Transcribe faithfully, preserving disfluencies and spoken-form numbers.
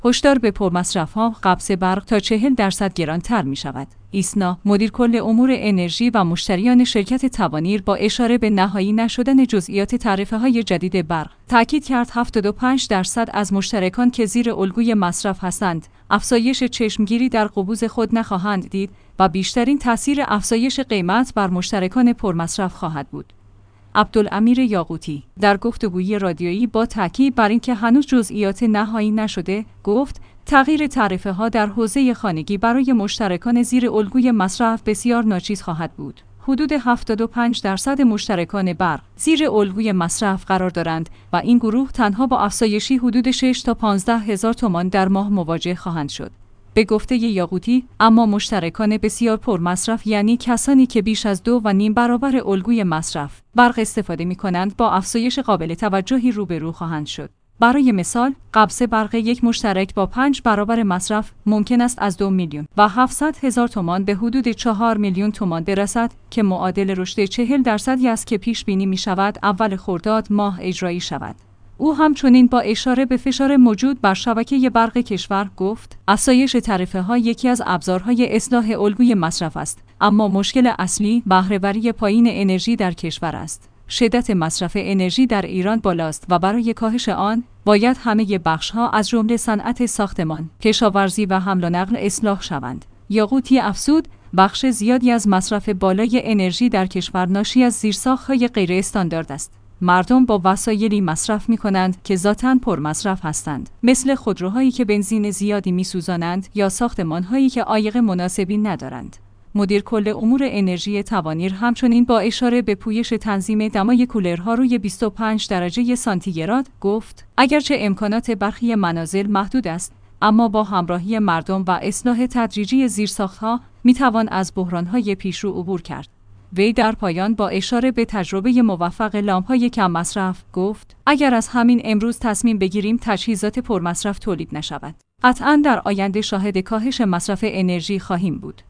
هشدار به پرمصرف‌ها، قبض برق تا چهل درصد گرانتر می شود. ایسنا، مدیر کل امور انرژی و مشتریان شرکت توانیر، با اشاره به نهایی نشدن جزئیات تعرفه‌های جدید برق، تاکید کرد هفتاد و پنج درصد از مشترکان که زیر الگوی مصرف هستند، افزایش چشمگیری در قبوض خود نخواهند دید و بیشترین تأثیر افزایش قیمت بر مشترکان پرمصرف خواهد بود. عبدالامیر یاقوتی در گفتگوی رادیویی با تاکید بر اینکه هنوز جزئیات نهایی نشده، گفت تغییر تعرفه‌ها در حوزه خانگی برای مشترکان زیر الگوی مصرف بسیار ناچیز خواهد بود. حدود هفتاد و پنج درصد مشترکان برق زیر الگوی مصرف قرار دارند و این گروه تنها با افزایشی حدود شش تا پانزده هزار تومان در ماه مواجه خواهند شد. به گفته یاقوتی، اما مشترکان بسیار پرمصرف، یعنی کسانی که بیش از دو و نیم برابر الگوی مصرف برق استفاده می کنند، با افزایش قابل توجهی روبرو خواهند شد. برای مثال، قبض برق یک مشترک با پنج برابر مصرف ممکن است از دو میلیون و هفتصد هزار تومان به حدود چهار میلیون تومان برسد که معادل رشد چهل درصدی است که پیش بینی می شود اول خرداد ماه اجرایی شود. او همچنین با اشاره به فشار موجود بر شبکه برق کشور گفت: افزایش تعرفه‌ها یکی از ابزارهای اصلاح الگوی مصرف است، اما مشکل اصلی بهره‌وری پایین انرژی در کشور است. شدت مصرف انرژی در ایران بالاست و برای کاهش آن باید همه بخش‌ها از جمله صنعت ساختمان، کشاورزی و حمل و نقل اصلاح شوند. یاقوتی افزود: بخش زیادی از مصرف بالای انرژی در کشور ناشی از زیرساخت‌های غیر استاندارد است. مردم با وسایلی مصرف می‌کنند که ذاتاً پرمصرف هستند، مثل خودروهایی که بنزین زیادی می‌سوزانند یا ساختمان‌هایی که عایق مناسبی ندارند. مدیر کل امور انرژی توانیر همچنین با اشاره به پویش تنظیم دمای کولرها روی بیست و پنج درجه سانتیگراد گفت: اگرچه امکانات برخی منازل محدود است، اما با همراهی مردم و اصلاح تدریجی زیرساخت‌ها می‌توان از بحران‌های پیشرو عبور کرد. وی در پایان با اشاره به تجربه موفق لامپ‌های کم مصرف گفت: اگر از همین امروز تصمیم بگیریم تجهیزات پرمصرف تولید نشود، قطعاً در آینده شاهد کاهش مصرف انرژی خواهیم بود.